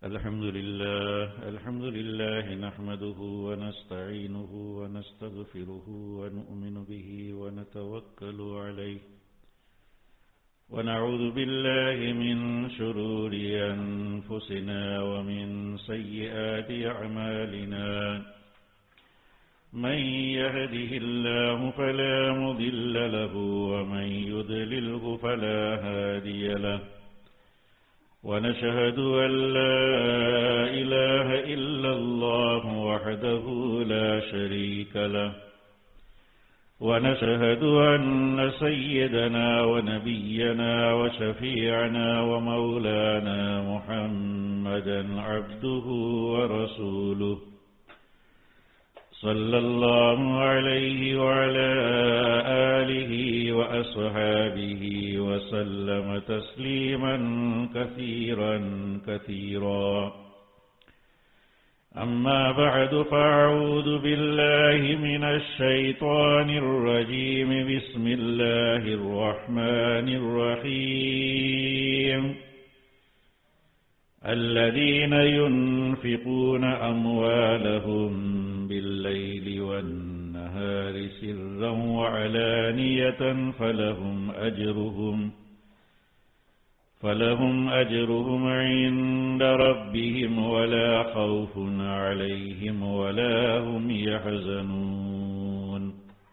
الحمد لله نحمده ونستعينه ونستغفره ونؤمن به ونتوكل عليه ونعوذ بالله من شرور أنفسنا ومن سيئات أعمالنا من يهده الله فلا مضل له ومن يضلله فلا هادي له ونشهد أن لا إله إلا الله وحده لا شريك له ونشهد أن سيدنا ونبينا وشفيعنا ومولانا محمدا عبده ورسوله صلى الله عليه وعلى آله وأصحابه وسلم تسليما كثيرا أما بعد فأعوذ بالله من الشيطان الرجيم بسم الله الرحمن الرحيم الذين ينفقون أموالهم بالليل والنهار سرا وعلانية فلهم أجرهم عند ربهم ولا خوف عليهم ولا هم يحزنون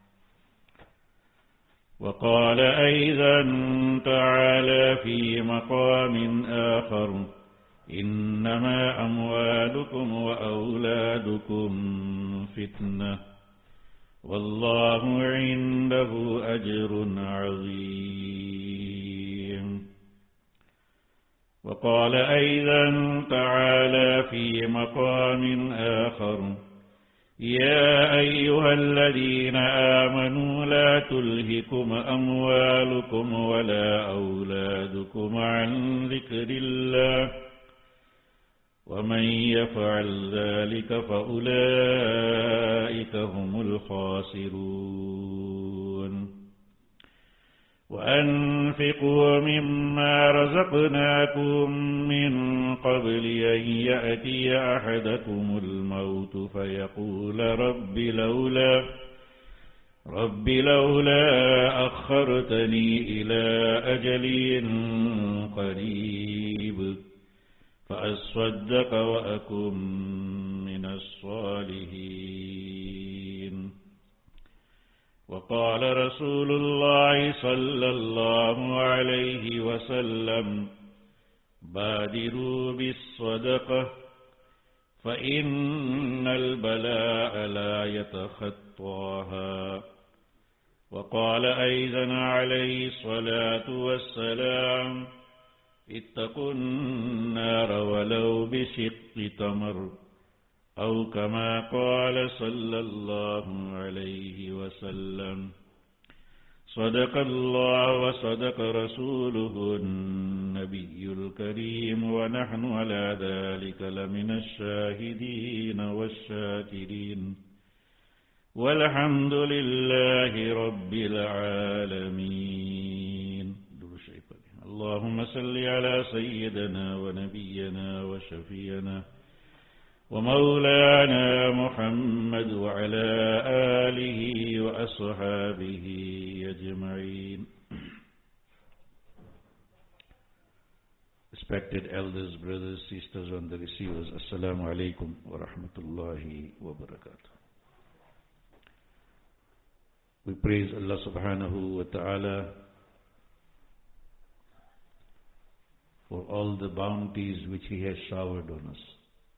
وقال أيضا تعالى في مقام آخر إنما أموالكم وأولادكم فتنة والله عنده أجر عظيم وقال أيضا تعالى في مقام آخر يا أيها الذين آمنوا لا تلهكم أموالكم ولا أولادكم عن ذكر الله ومن يفعل ذلك فأولئك هم الخاسرون وأنفقوا مما رزقناكم من قبل أن يأتي أحدكم الموت فيقول رب لولا أخرتني إلى أجل قريب فأصدق وأكن من الصالحين وقال رسول الله صلى الله عليه وسلم بادروا بالصدقة فإن البلاء لا يتخطاها وقال أيضا عليه الصلاة والسلام اتقوا النار ولو بشق تمر أو كما قال صلى الله عليه وسلم صدق الله وصدق رسوله النبي الكريم ونحن على ذلك لمن الشاهدين والشاكرين والحمد لله رب العالمين. اللهم صل على سيدنا ونبينا وشفينا ومولانا محمد وعلى آله وأصحابه أجمعين. Respected elders, brothers, sisters on the receivers, Assalamu alaikum wa rahmatullahi wa barakatuh. We praise Allah subhanahu wa ta'ala for all the bounties which He has showered on us.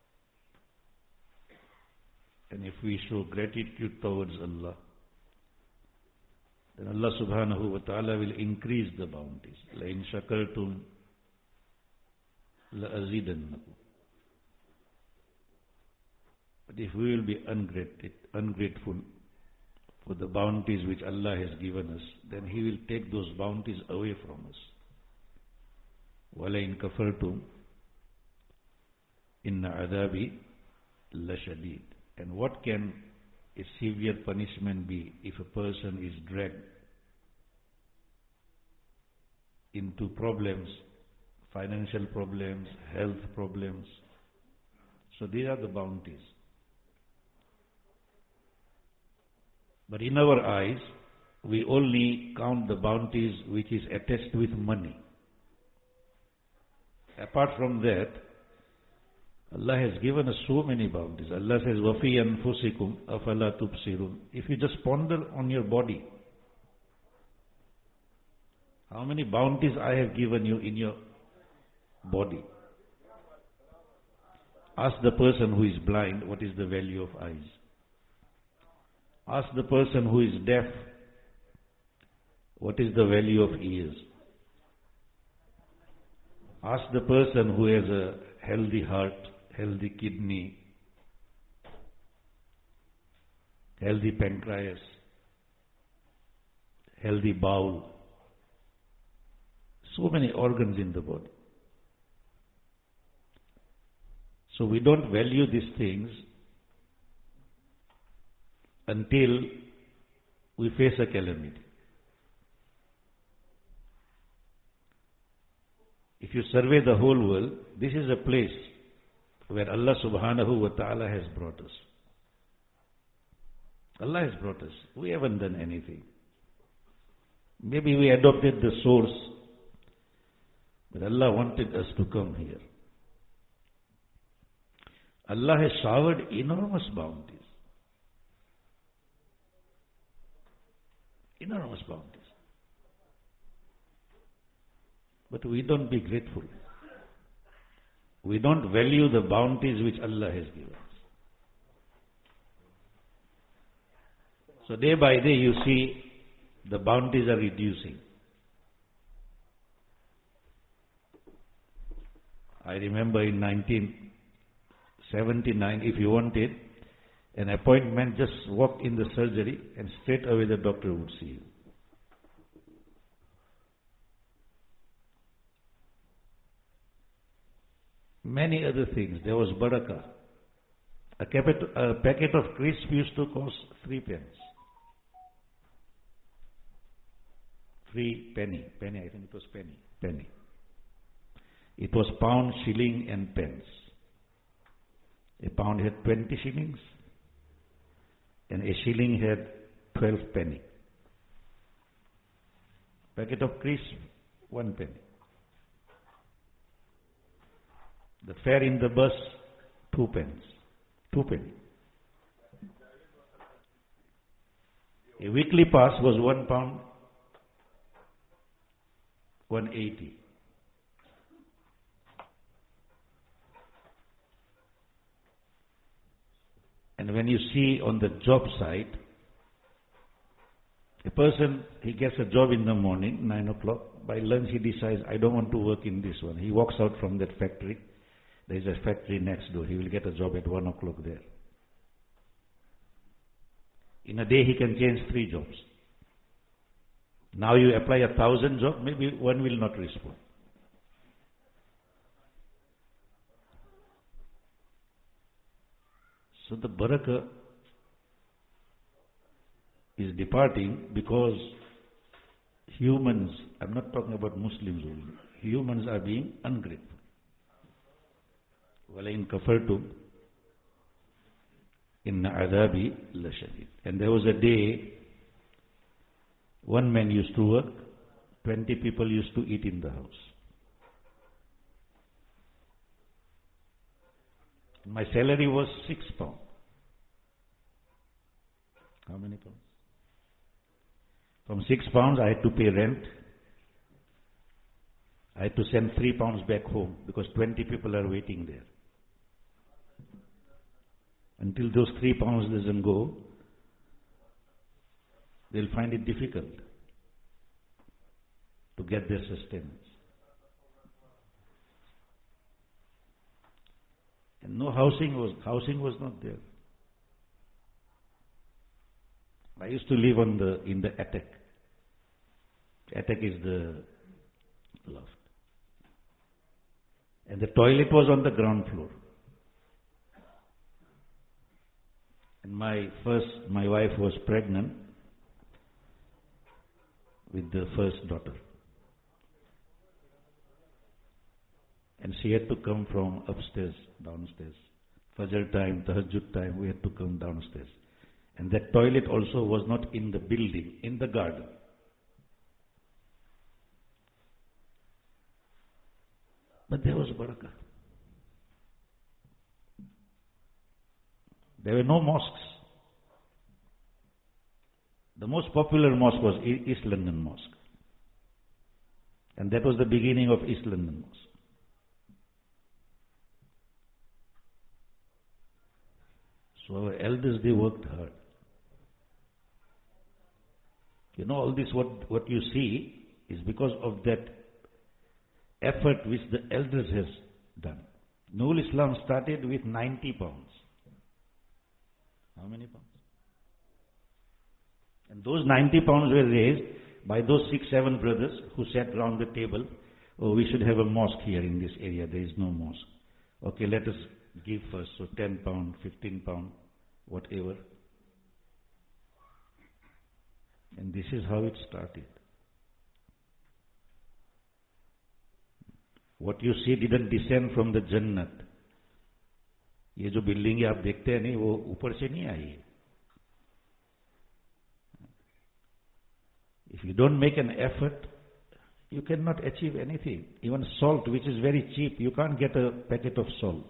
And if we show gratitude towards Allah, then Allah subhanahu wa ta'ala will increase the bounties. لَإِن شَكَرْتُمْ لَأَزِيدَنَّكُمْ. But if we will be ungrateful for the bounties which Allah has given us, then He will take those bounties away from us. وَلَئِن كَفَرْتُمْ إِنَّ عَذَابِي لَشَدِيدٌ. And what can a severe punishment be if a person is dragged into problems, financial problems, health problems, So these are the bounties. But in our eyes, we only count the bounties which is attached with money. Apart from that, Allah has given us so many bounties. Allah says, وَفِي أَنفُسِكُمْ أَفَلَا تُبْصِرُونَ. If you just ponder on your body, how many bounties I have given you in your body. Ask the person who is blind what is the value of eyes. Ask the person who is deaf what is the value of ears. Ask the person who has a healthy heart, healthy kidney, healthy pancreas, healthy bowel. So many organs in the body. So we don't value these things until we face a calamity. If you survey the whole world, this is a place where Allah subhanahu wa ta'ala has brought us. Allah has brought us. We haven't done anything. Maybe we adopted the source, but Allah wanted us to come here. Allah has showered enormous bounties. Enormous bounties. But we don't be grateful. We don't value the bounties which Allah has given us. So day by day you see the bounties are reducing. I remember in 1979, if you wanted an appointment, just walk in the surgery and straight away the doctor would see you. Many other things. There was barakah. A packet of crisps used to cost 3 pence. 3 penny. Penny, I think it was penny. Penny. It was pound, shilling and pence. A pound had 20 shillings and a shilling had 12 penny. Packet of crisps, 1 penny. The fare in the bus, 2 pence. 2 penny. A weekly pass was £1, 180. And when you see on the job site, a person, he gets a job in the morning, 9 o'clock. By lunch he decides, I don't want to work in this one. He walks out from that factory. There is a factory next door. He will get a job at 1 o'clock there. In a day he can change 3 jobs. Now you apply 1,000 jobs, maybe one will not respond. So the barakah is departing because humans, I'm not talking about Muslims only, humans are being ungrateful. وَلَئِن كَفَرْتُمْ إِنَّ عَذَابِي لَشَدِيدٌ. And there was a day, one man used to work, 20 people used to eat in the house. My salary was £6. How many pounds? From £6 I had to pay rent. I had to send £3 back home because 20 people are waiting there. Until those £3 doesn't go, they'll find it difficult to get their sustenance. And no housing was not there. I used to live in the attic. Attic is the loft. And the toilet was on the ground floor. And my wife was pregnant with the first daughter. And she had to come from upstairs, downstairs Fajr time, Tahajjud time, we had to come downstairs. And that toilet also was not in the building, in the garden. But there was barakah. There were no mosques. The most popular mosque was East London Mosque. And that was the beginning of East London Mosque. So our elders, they worked hard. You know, all this, what you see is because of that effort which the elders has done. Nurul Islam started with 90 pounds. How many pounds? And those 90 pounds were raised by those 6-7 brothers who sat round the table. Oh, we should have a mosque here in this area. There is no mosque. Okay, let us give first. So 10 pound, 15 pound, whatever. And this is how it started. What you see didn't descend from the Jannat. ये जो building आप देखते हैं नहीं, वो ऊपर से नहीं आई. If you don't make an effort, you cannot achieve anything. Even salt, which is very cheap, you can't get a packet of salt.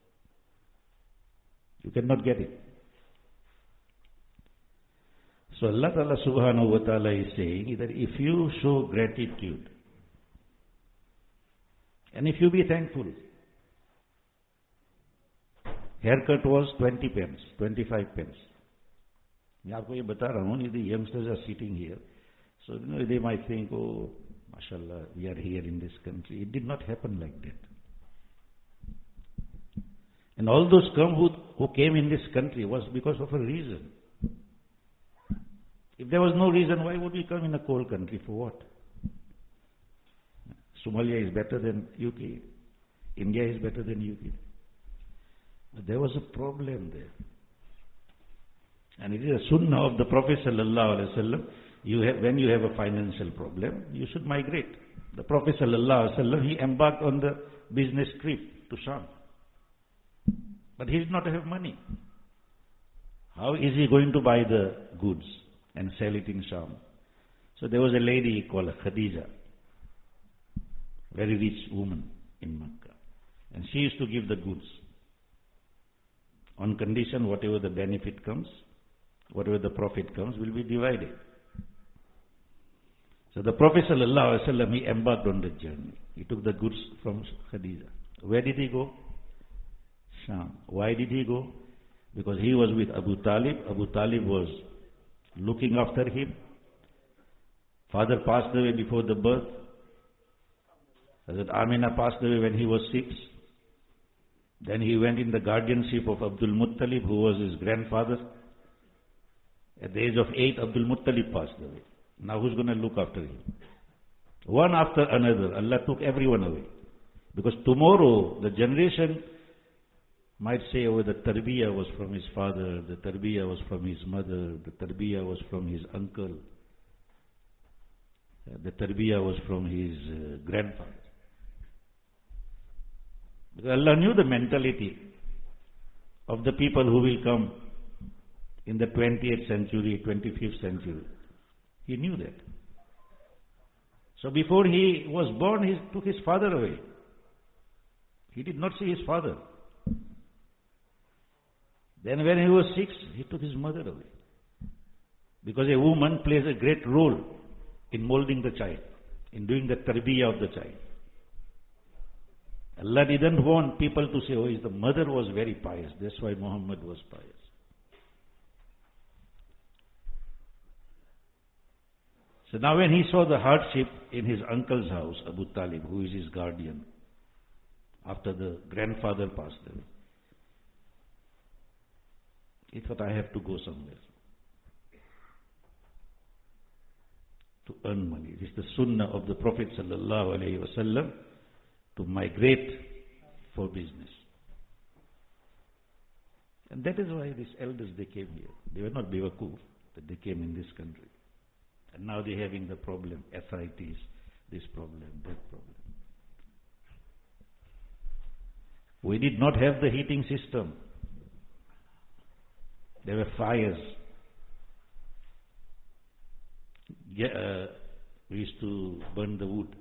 You cannot get it. So Allah Ta'ala subhanahu wa ta'ala is saying that if you show gratitude, and if you be thankful, haircut was 20 pence, 25 pence. मैं आपको ये बता रहा हूँ, the youngsters are sitting here. So, you know, they might think, oh, mashallah, we are here in this country. It did not happen like that. And all those who came in this country was because of a reason. If there was no reason, why would we come in a cold country? For what? Somalia is better than UK. India is better than UK. But there was a problem there. And it is a sunnah of the Prophet sallallahu alaihi wasallam. When you have a financial problem, you should migrate. The Prophet sallallahu alaihi wasallam, he embarked on the business trip to Sham. But he did not have money. How is he going to buy the goods and sell it in Sham? So there was a lady called Khadija, very rich woman in Makkah. And she used to give the goods. On condition, whatever the benefit comes, whatever the profit comes, will be divided. So the Prophet ﷺ, he embarked on the journey. He took the goods from Khadija. Where did he go? Sham. Why did he go? Because he was with Abu Talib. Abu Talib was looking after him. Father passed away before the birth. Hazrat Amina passed away when he was 6. Then he went in the guardianship of Abdul Muttalib, who was his grandfather. At the age of 8, Abdul Muttalib passed away. Now who's going to look after him? One after another, Allah took everyone away. Because tomorrow, the generation might say, oh, the tarbiyah was from his father, the tarbiyah was from his mother, the tarbiyah was from his uncle, the tarbiyah was from his grandfather. Because Allah knew the mentality of the people who will come in the 20th century, 25th century. He knew that. So before he was born, he took his father away. He did not see his father. Then when he was 6, he took his mother away. Because a woman plays a great role in molding the child, in doing the tarbiyah of the child. Allah didn't want people to say, oh, the mother was very pious, that's why Muhammad was pious. So now when he saw the hardship in his uncle's house, Abu Talib, who is his guardian, after the grandfather passed away, he thought, I have to go somewhere to earn money. This is the sunnah of the Prophet sallallahu alaihi wasallam, to migrate for business. And that is why these elders, they came here. They were not Bewakuf, but they came in this country. And now they're having the problem, arthritis, this problem, that problem. We did not have the heating system. There were fires. We used to burn the wood.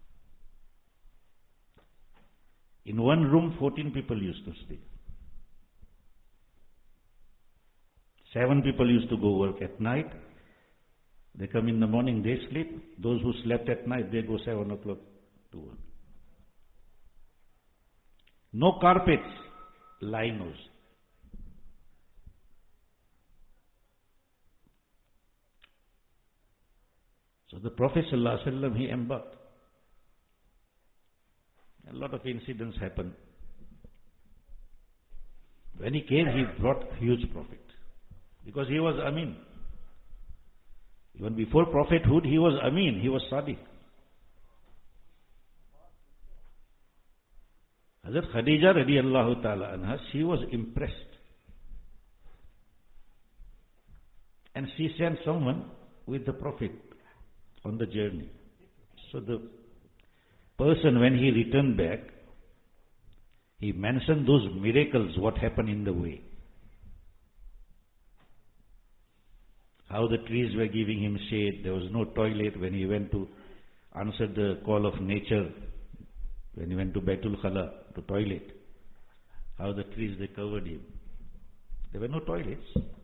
In one room, 14 people used to stay. 7 people used to go work at night. They come in the morning, they sleep. Those who slept at night, they go 7 o'clock to work. No carpets, linos. So the Prophet ﷺ, he embarked. A lot of incidents happened. When he came, he brought huge profit. Because he was Amin. Even before prophethood, he was Amin, he was Sadiq. Hazrat Khadija radiallahu ta'ala anha, she was impressed. And she sent someone with the Prophet on the journey. So the person, when he returned back, he mentioned those miracles, what happened in the way. How the trees were giving him shade, there was no toilet when he went to answer the call of nature, when he went to Baitul Khala, to toilet. How the trees, they covered him. There were no toilets.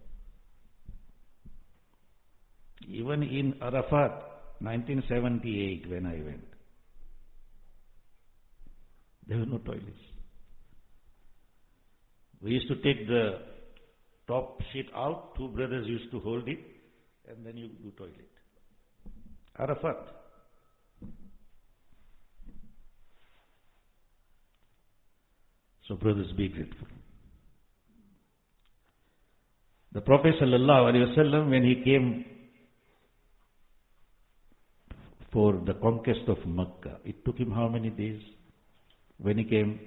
Even in Arafat, 1978, when I went, there were no toilets. We used to take the top sheet out, 2 brothers used to hold it, and then you do toilet. Arafat. So brothers, be grateful. The Prophet ﷺ, when he came for the conquest of Makkah, it took him how many days? When he came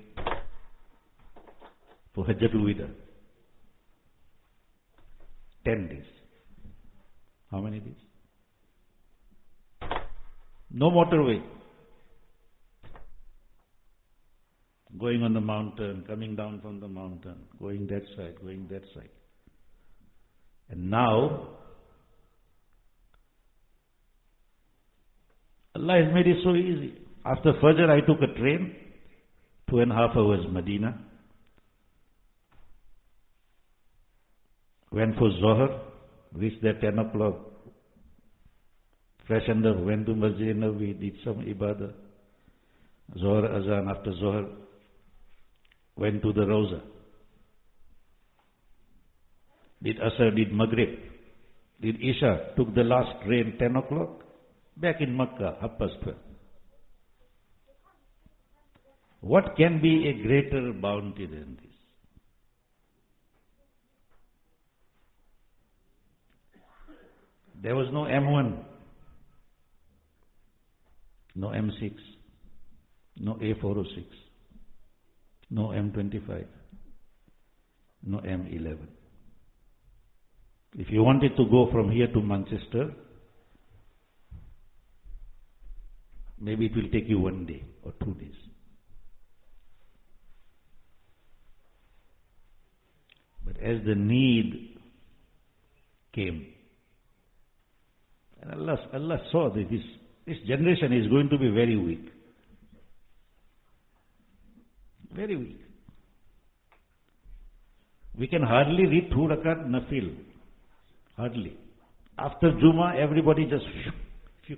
for Hajjatul Wida? 10 days. How many days? No motorway. Going on the mountain, coming down from the mountain, going that side, going that side. And now, Allah has made it so easy. After Fajr, I took a train, 2.5 hours Medina. Went for Zohar, reached there 10 o'clock. Freshened up, went to Masjid Nabawi, did some ibadah. Zohar Azan, after Zohar, went to the Rawza. Did Asr, did Maghrib, did Isha, took the last train 10 o'clock, back in Makkah, 12:30. What can be a greater bounty than this? There was no M1, no M6, no A406, no M25, no M11. If you wanted to go from here to Manchester, maybe it will take you 1 day or 2 days. But as the need came, and Allah saw that this generation is going to be very weak. Very weak. We can hardly read 2 rakat nafil. Hardly. After Jummah, everybody just phew.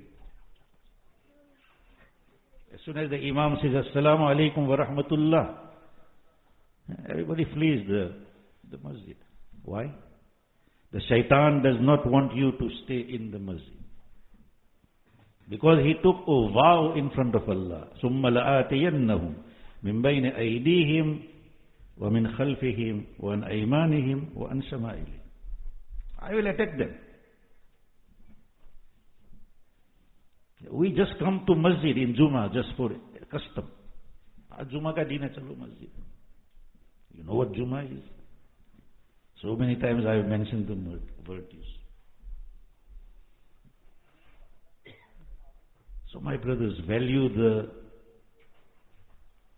As soon as the Imam says, Assalamu alaikum wa rahmatullah, everybody flees the masjid. Why? The shaitan does not want you to stay in the masjid. Because he took a vow in front of Allah. ثُمَّ لَآتِيَنَّهُمْ مِنْ بَيْنِ أَيْدِيهِمْ وَمِنْ خَلْفِهِمْ وَعَنْ أَيْمَانِهِمْ وَعَنْ شَمَائِلِهِمْ. I will attack them. We just come to masjid in Jummah just for custom. Jummah ka din hai, chalo masjid. You know what Jummah is? So many times I have mentioned the word use. So my brothers, value the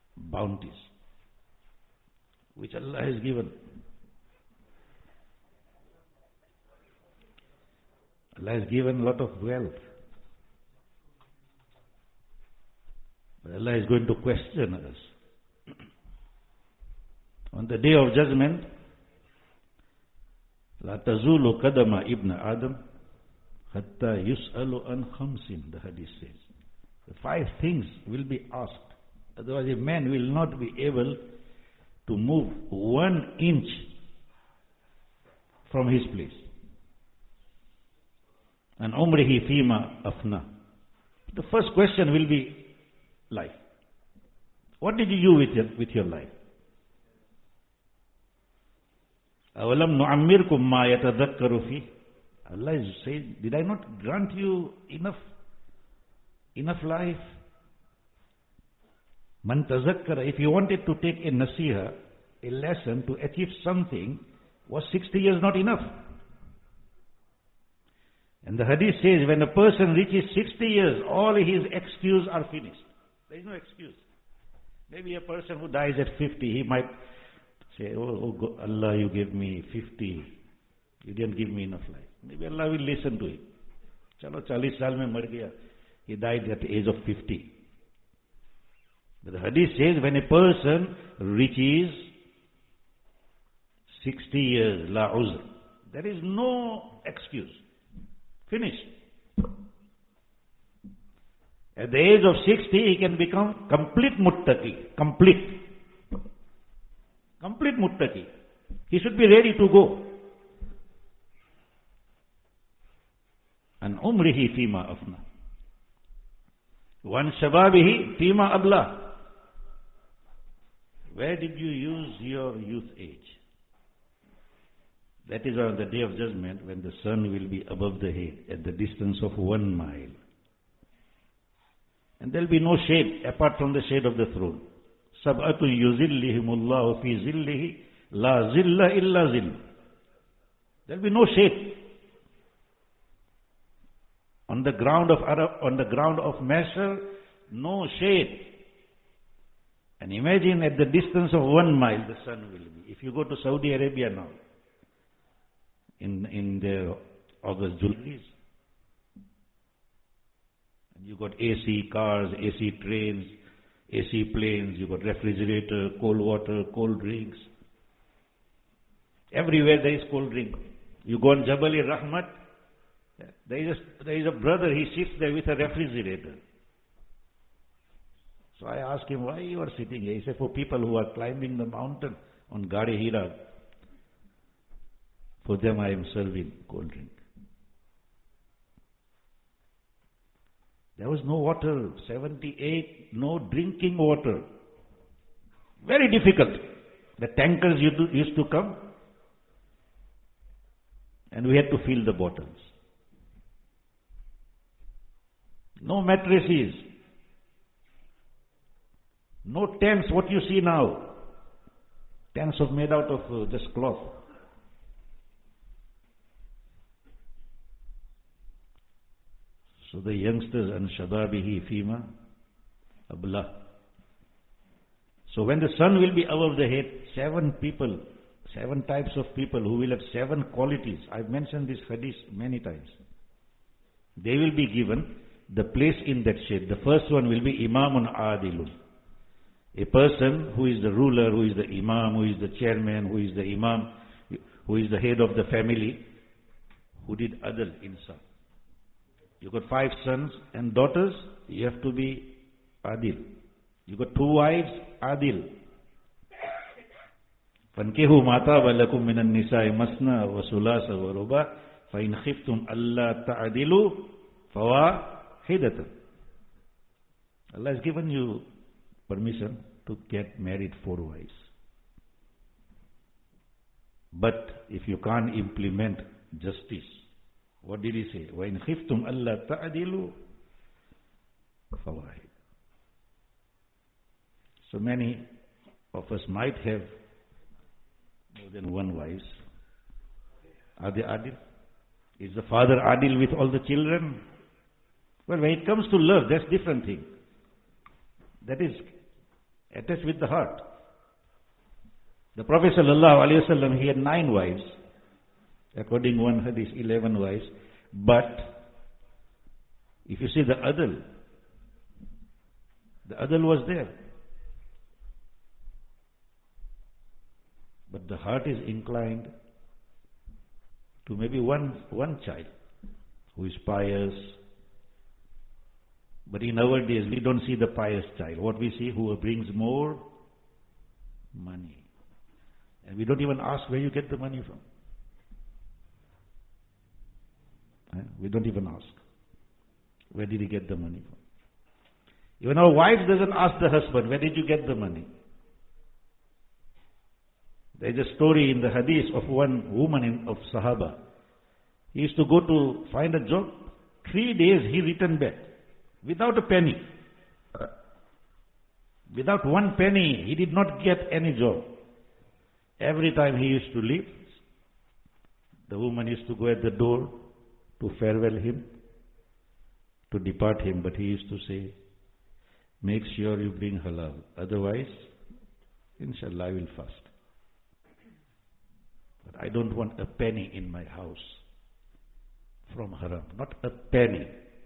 bounties which Allah has given. Allah has given a lot of wealth. But Allah is going to question us. On the day of judgment, لا تزول قدم ابن آدم حتى يسأل عن خمس, the hadith says. The 5 things will be asked. Otherwise a man will not be able to move 1 inch from his place. And umrihi fima afna. The first question will be life. What did you do with your life? أَوَلَمْ نُعَمِّرْكُمْ مَا يَتَذَكَّرُ فِيهِ. Allah is saying, did I not grant you enough life? Man tazakkara, if you wanted to take a nasiha, a lesson to achieve something, was 60 years not enough? And the hadith says, when a person reaches 60 years, all his excuses are finished. There is no excuse. Maybe a person who dies at 50, he might say, oh God, Allah, you gave me 50. You didn't give me enough life. Maybe Allah will listen to him. Chalo, 40 saal mein mar gaya. He died at the age of 50. But the hadith says, when a person reaches 60 years, la uzr, there is no excuse. Finished. At the age of 60, he can become complete muttaqi. Complete muttaqi. He should be ready to go. And umrihi fima afna. Wan shababihi fima abla. Where did you use your youth age? That is on the day of judgment, when the sun will be above the head at the distance of 1 mile. And there will be no shade apart from the shade of the throne. Sab'atu yuzillihimullahu fi zillihi la zilla illa zill. There will be no shade. On the ground of Mahshar, no shade. And imagine at the distance of 1 mile the sun will be. If you go to Saudi Arabia now, in the August Julies, and you got AC cars, AC trains, AC planes, you got refrigerator, cold water, cold drinks. Everywhere there is cold drink. You go on Jabal-e-Rahmat, there is a brother, he sits there with a refrigerator. So I asked him, why you are sitting here? He said, for people who are climbing the mountain on Gadi Hira, for them I am serving cold drink. There was no water, 78, no drinking water. Very difficult. The tankers used to come, and we had to fill the bottles. No mattresses. No tents, what you see now. Tents are made out of just cloth. So the youngsters, and shababihi fima abla. So when the sun will be above the head, 7 types of people who will have 7 qualities. I've mentioned this hadith many times. They will be given the place in that shade. The first one will be imamun adilun. A person who is the ruler, who is the imam, who is the chairman, who is the imam, who is the head of the family, who did adl insaf. You got 5 sons and daughters, you have to be adil. You got 2 wives, adil. فَانْكِهُ مَا طَابَ لَكُم مِّنَ النِّسَاءِ مَثْنَىٰ وَثُلَاثَ وَرُبَاعَ فَإِنْ خِفْتُمْ أَلَّا تَعْدِلُوا فَوَاحِدَةً. Allah has given you permission to get married 4 wives. But if you can't implement justice, what did he say? وَإِنْ خِفْتُمْ أَلَّا تَعْدِلُوا فَوَاحِدَةً. So many of us might have more than 1 wives. Are they adil? Is the father adil with all the children? Well, when it comes to love, that's different thing. That is attached with the heart. The Prophet ﷺ, he had 9 wives. According to one hadith, 11 wives. But if you see the adl was there. But the heart is inclined to maybe one child who is pious. But in our days, we don't see the pious child. What we see, who brings more money. And we don't even ask where you get the money from. We don't even ask. Where did he get the money from? Even our wife doesn't ask the husband, where did you get the money? There is a story in the hadith of one woman of Sahaba. He used to go to find a job. 3 days he returned back without a penny. Without one penny, he did not get any job. Every time he used to leave, the woman used to go at the door to farewell him, to depart him. But he used to say, make sure you bring halal. Otherwise, inshallah, I will fast. But I don't want a penny in my house from haram. Not a penny.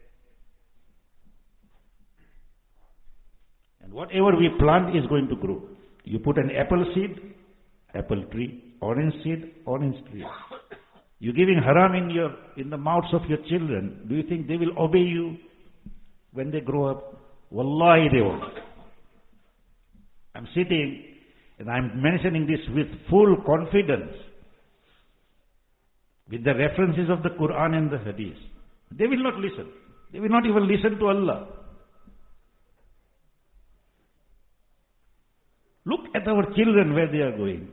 And whatever we plant is going to grow. You put an apple seed, apple tree. Orange seed, orange tree. You're giving haram in the mouths of your children. Do you think they will obey you when they grow up? Wallahi, they won't. I'm sitting and I'm mentioning this with full confidence, with the references of the Quran and the Hadith. They will not listen. They will not even listen to Allah. Look at our children, where they are going.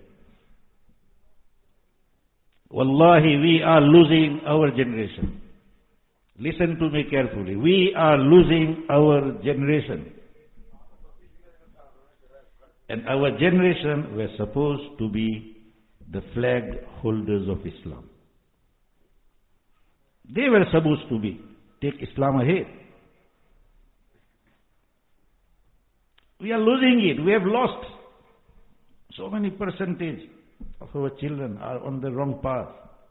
Wallahi, we are losing our generation. Listen to me carefully. We are losing our generation. And our generation were supposed to be the flag holders of Islam. They were supposed to be. Take Islam ahead. We are losing it. We have lost. So many percentage of our children are on the wrong path.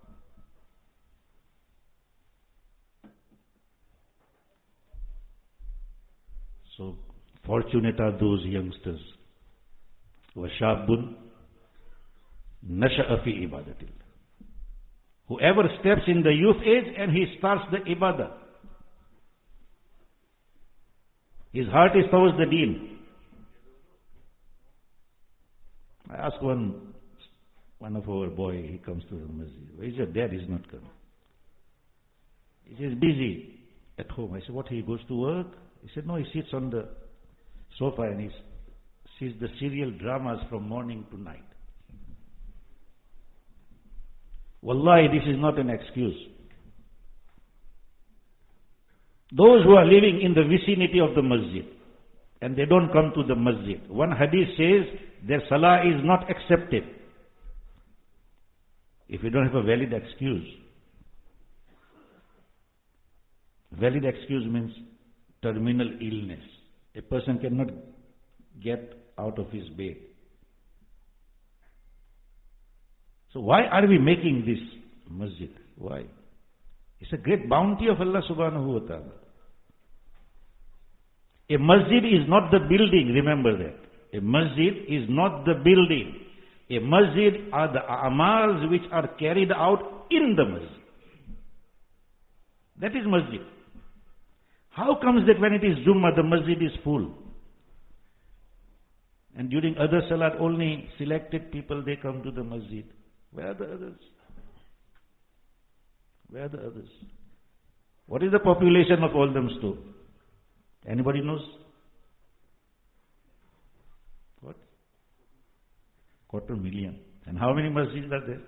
So fortunate are those youngsters. وَشَابٌ نَشَأَ فِي إِبَادَةِ اللَّهِ. Whoever steps in the youth age and he starts the ibadah, his heart is towards the deen. I asked one of our boy, he comes to the masjid. Where is your dad? He's not coming. He says, busy at home. I said, what, he goes to work? He said, no, he sits on the sofa and he sees the serial dramas from morning to night. Wallahi, this is not an excuse. Those who are living in the vicinity of the masjid and they don't come to the masjid, one hadith says their salah is not accepted. If you don't have a valid excuse. Valid excuse means terminal illness. A person cannot get out of his bed. So why are we making this masjid? Why? It's a great bounty of Allah subhanahu wa ta'ala. A masjid is not the building, remember that. A masjid is not the building. A masjid are the amals which are carried out in the masjid. That is masjid. How comes that when it is Jummah, the masjid is full? And during other salat, only selected people, they come to the masjid. Where are the others? Where are the others? What is the population of Oldhamstow? Anybody knows? What? 250,000. And how many masjids are there?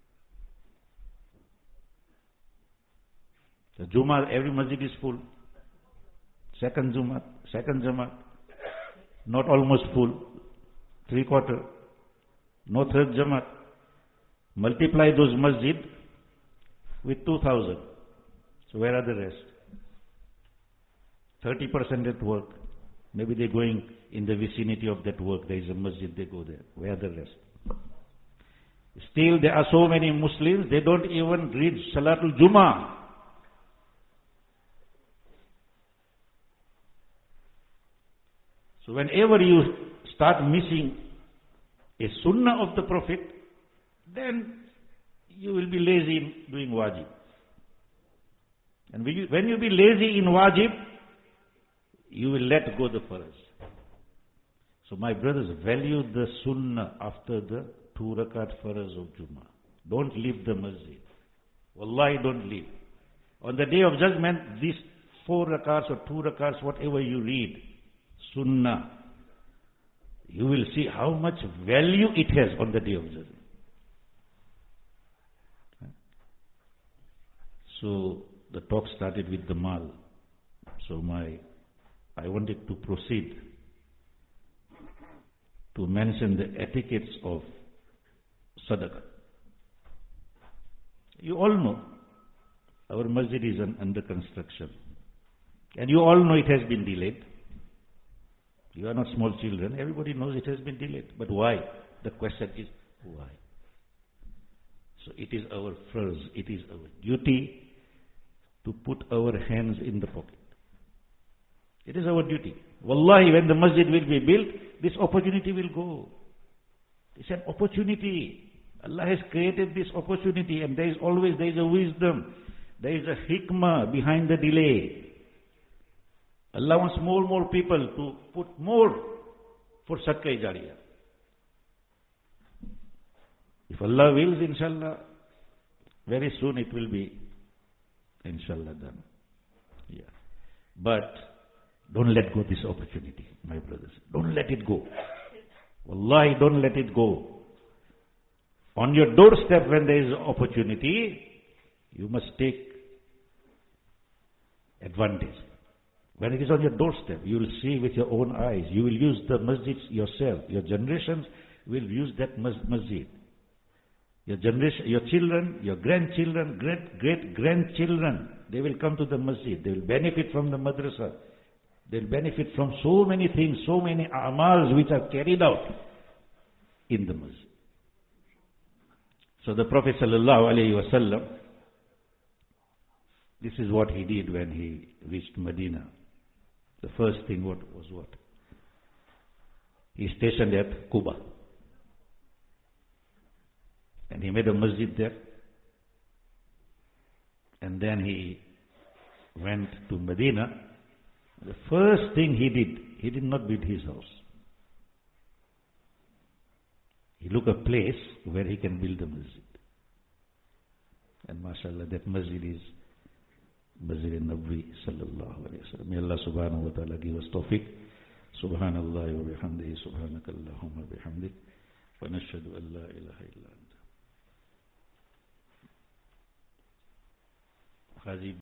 The Jummah, every masjid is full. Second Jamaat, not almost full. 3/4. No third Jamaat. Multiply those masjid with 2,000. So where are the rest? 30% at work. Maybe they're going in the vicinity of that work. There is a masjid, they go there. Where are the rest? Still, there are so many Muslims, they don't even read Salatul Jummah. So whenever you start missing a sunnah of the Prophet, then you will be lazy in doing wajib. And when you be lazy in wajib, you will let go the farz. So my brothers, value the sunnah after the 2 rakat farz of Jummah. Don't leave the masjid. Wallahi, don't leave. On the day of judgment, these 4 rakats or 2 rakats, whatever you read, sunnah, you will see how much value it has on the day of judgment. So the talk started with the mal. So I wanted to proceed to mention the etiquettes of sadaqah. You all know our masjid is under construction. And you all know it has been delayed. You are not small children. Everybody knows it has been delayed. But why? The question is why? So it is our farz, it is our duty to put our hands in the pocket. It is our duty. Wallahi, when the masjid will be built, this opportunity will go. It's an opportunity. Allah has created this opportunity, and there is a wisdom. There is a hikmah behind the delay. Allah wants more people to put more for Sadaqah Jariyah. If Allah wills, inshallah, very soon it will be, inshallah, done. Yeah. But don't let go this opportunity, my brothers. Don't let it go. Wallahi, don't let it go. On your doorstep, when there is opportunity, you must take advantage. When it is on your doorstep, you will see with your own eyes. You will use the masjid yourself. Your generations will use that masjid. Your generation, your children, your grandchildren, great-grandchildren, they will come to the masjid. They will benefit from the madrasa. They will benefit from so many things, so many amals which are carried out in the masjid. So the Prophet ﷺ, this is what he did when he reached Medina. The first thing was what? He stationed at Quba. And he made a masjid there. And then he went to Medina. The first thing he did not build his house. He looked a place where he can build a masjid. And mashallah, that masjid is Masjid al-Nabawi sallallahu alayhi wa sallam. May Allah subhanahu wa ta'ala give us tawfiq. Subhanallah wa bihamdihi, subhanakallahumma bihamdik. Wa nashhadu an la ilaha illa anta.